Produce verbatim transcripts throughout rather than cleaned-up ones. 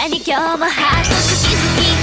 かに今日もハート好き好き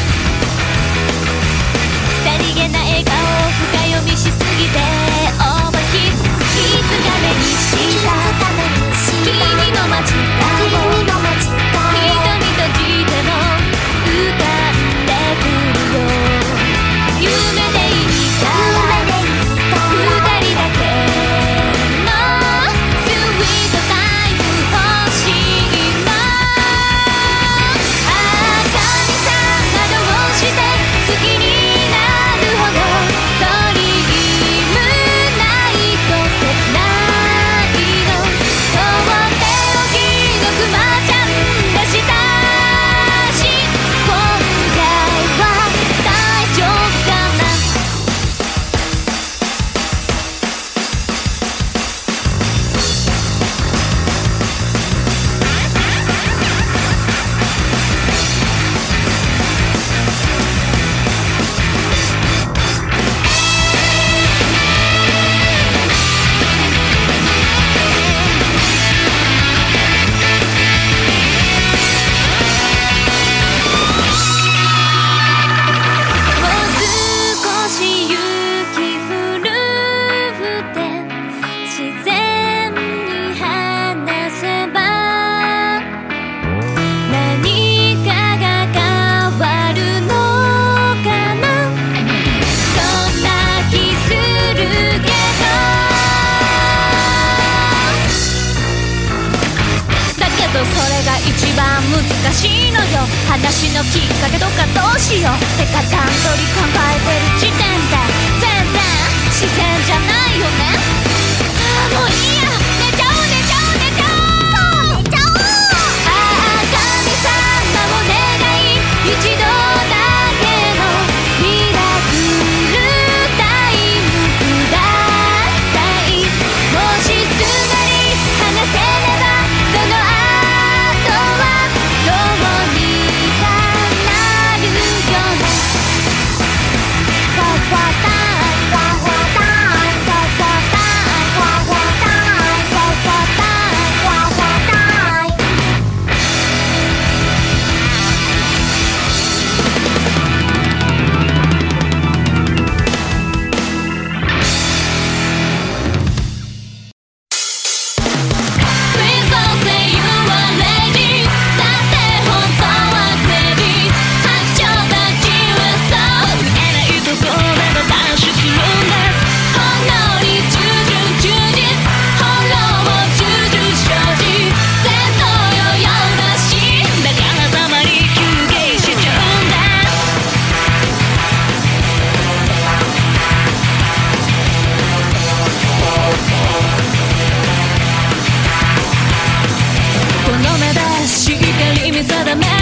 さりげな笑顔を深読みしすぎてオーバーヒート気づかめにした君の街角を瞳閉じても浮かんでくるよ夢でいいから二人だけのスイートタイム欲しいなあ神さんがどうして好きになるほどドリームないと切ないのとっておきのクマちゃんがしたし今回は大丈夫かなもう少し雪降るって自然に話せば何かが変わるのかなそんな気するけどだけどそれが一番難しいのよ話のきっかけとかどうしようってか段取り考えてる時点で全然自然じゃないよねああもういいや寝ちゃおう寝ちゃおう寝ちゃおうそう寝ちゃおうああ神様お願い一度だけのミラクルタイムくださいもしすぐに話せればその後はどうにかなるよねファファタイファファタイファファタイファファタイファファタイファファタイPlease don't say you are ready だって本当は ready 白鳥たちはそう見えないところでダッシュするんですほんのり従順充実ほんのも従順正直戦闘よよらしいだからたまに休憩しちゃうんですこの目でしっかり見定め